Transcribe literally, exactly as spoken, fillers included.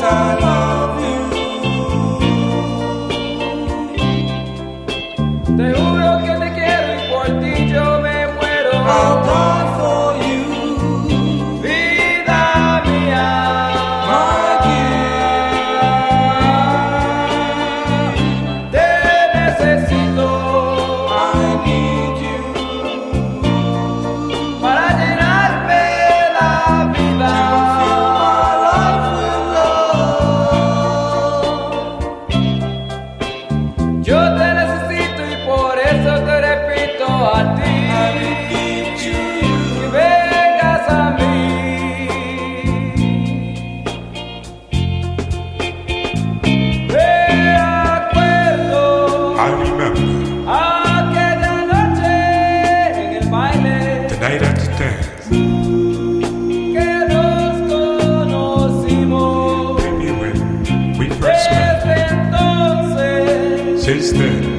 I love you. Te juro que te quiero y por ti yo me muero. I'll die for you, Vida mía, my dear. te necesito I need you para llenarme la to vida. fill my life with love. Yo te necesito y por eso te repito a ti. I repeat to you, Que vengas a mí. Me acuerdo I remember aquella noche en el baile the night at the dance. que nos conocimos. Baby, when we first met. Desde entonces Since then,